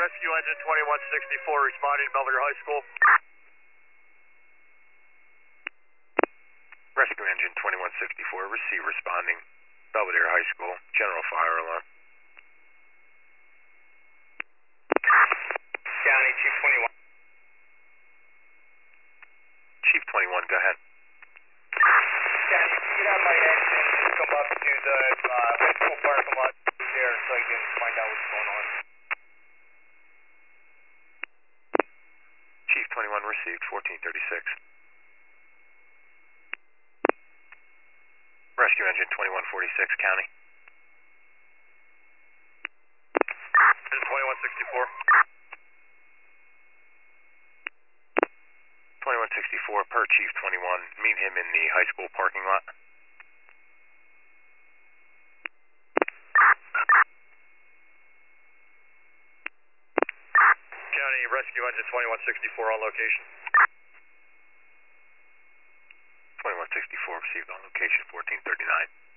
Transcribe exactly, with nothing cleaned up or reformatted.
Rescue Engine twenty-one sixty-four responding to Belvedere High School. Rescue Engine twenty-one sixty-four, receive responding. Belvedere High School, general fire alarm. County, Chief twenty-one. Chief twenty-one, go ahead. County, get out my engine, come up to the uh, high school parking lot there so I can find out what's going on. Chief twenty-one received, fourteen thirty-six. Rescue Engine twenty-one forty-six, County. Engine twenty-one sixty-four. twenty-one sixty-four, per Chief twenty-one, meet him in the high school parking lot. County, Rescue Engine twenty-one sixty-four on location. twenty-one sixty-four received on location, fourteen thirty-nine.